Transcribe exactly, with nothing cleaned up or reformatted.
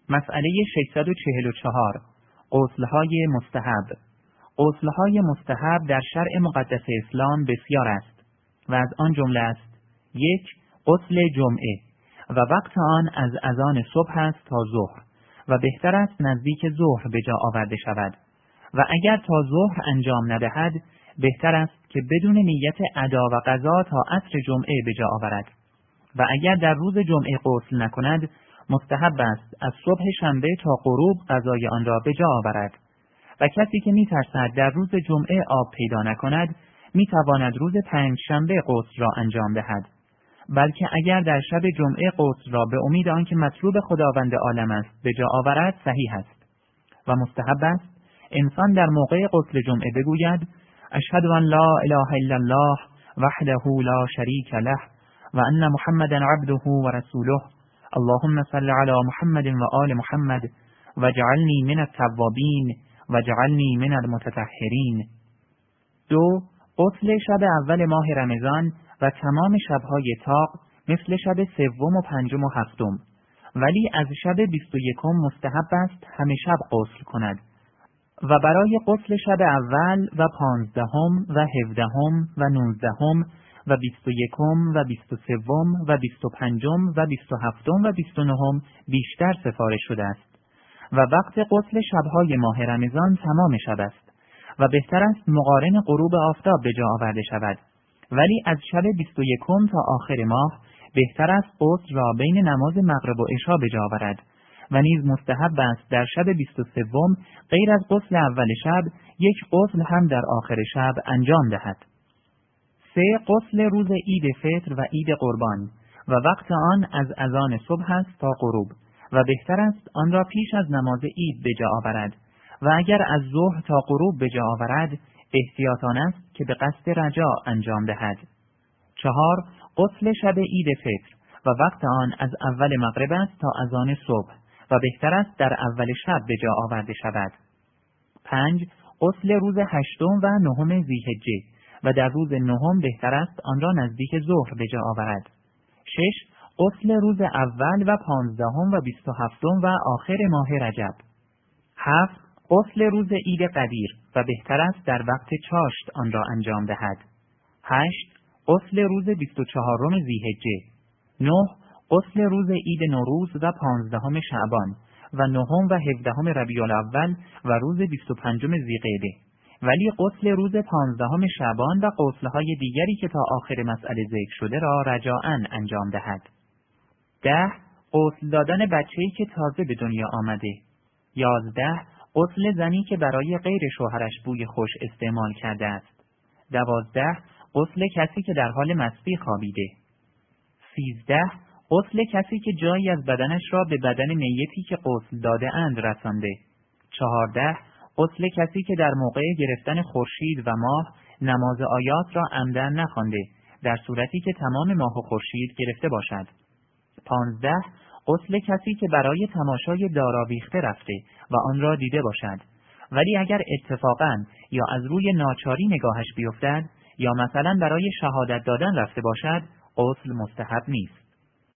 مسئله ششصد و چهل و چهار. غسل‌های مستحب. غسل‌های مستحب در شرع مقدس اسلام بسیار است و از آن جمله است: یک، غسل جمعه و وقت آن از اذان صبح است تا ظهر و بهتر است نزدیک ظهر به جا آورده شود و اگر تا ظهر انجام ندهد بهتر است که بدون نیت ادا و قضا تا عصر جمعه به جا آورد و اگر در روز جمعه غسل نکند مستحب است از صبح شنبه تا غروب قضای آن را به جا آورد و کسی که می‌ترسد در روز جمعه آب پیدا نکند می‌تواند روز پنج شنبه غسل را انجام دهد، بلکه اگر در شب جمعه غسل را به امید آنکه مطلوب خداوند عالم است به جا آورد صحیح است و مستحب است انسان در موقع غسل جمعه بگوید: اشهد ان لا اله الا الله وحده لا شریک له و ان محمدا عبده و رسوله اللهم صل علی محمد و آل محمد واجعلنی من التوابین واجعلنی من المتطهرین. دو، غسل شب اول ماه رمضان و تمام شبهای طاق مثل شب سوم و پنجم و هفتم، ولی از شب بیست و یکم مستحب است همه شب غسل کند و برای غسل شب اول و پانزدهم و هفدهم و نوزدهم و بیست و یکم و بیست و سوم و بیست و پنجم و بیست و هفتم و بیست و نهم بیشتر سفارش شده است و وقت غسل شبهای ماه رمضان تمام شب است و بهتر است مقارن غروب آفتاب به جا آورده شود، ولی از شب بیست و یکم تا آخر ماه بهتر است غسل را بین نماز مغرب و عشا به جا آورد و نیز مستحب است در شب بیست و سوم غیر از غسل اول شب یک غسل هم در آخر شب انجام دهد. سه، غسل روز عید فطر و عید قربان و وقت آن از اذان صبح است تا غروب و بهتر است آن را پیش از نماز عید به جا آورد و اگر از ظهر تا غروب به جا آورد احتیاطاً است که به قصد رجاء انجام دهد. چهار، غسل شب عید فطر و وقت آن از اول مغرب است تا اذان صبح و بهتر است در اول شب به جا آورده شود. پنج، غسل روز هشتم و نهم ذی‌حجه و در روز نهم بهتر است آن را نزدیک ظهر به جا آورد. شش، غسل روز اول و پانزدهم و بیست و هفتم و آخر ماه رجب. هفت، غسل روز عید قدیر و بهتر است در وقت چاشت آن را انجام دهد. هشت، غسل روز بیست و چهارم ذی‌حجه. نه، غسل روز عید نوروز و پانزدهم شعبان و نهم و هفدهم ربیع الاول و روز بیست و پنجم ذی‌قعده، ولی غسل روز پانزدهم شعبان و غسل‌های دیگری که تا آخر مسئله ذکر شده را رجاءً انجام دهد. ده، غسل دادن بچه‌ای که تازه به دنیا آمده. یازده، غسل زنی که برای غیر شوهرش بوی خوش استعمال کرده است. دوازده، غسل کسی که در حال مستی خوابیده. سیزده، غسل کسی که جایی از بدنش را به بدن میتی که غسل داده اند رسانده. چهارده، غسل کسی که در موقع گرفتن خورشید و ماه نماز آیات را عمدن نخوانده در صورتی که تمام ماه و خورشید گرفته باشد. پانزده، غسل کسی که برای تماشای داراویخته رفته و آن را دیده باشد، ولی اگر اتفاقاً یا از روی ناچاری نگاهش بیفتد یا مثلا برای شهادت دادن رفته باشد غسل مستحب نیست.